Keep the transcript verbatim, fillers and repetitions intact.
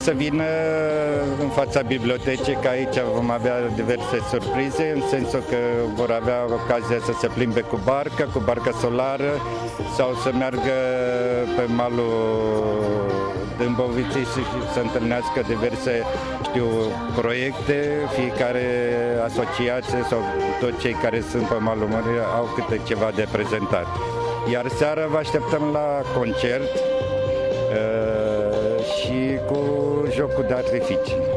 Să vină în fața bibliotecii, că aici vom avea diverse surprize, în sensul că vor avea ocazia să se plimbe cu barca, cu barca solară, sau să meargă pe malul Dâmboviței și să întâlnească diverse, știu, proiecte. Fiecare asociație sau toți cei care sunt pe malul mării au câte ceva de prezentat. Iar seara vă așteptăm la concert și cu jocul de artificii.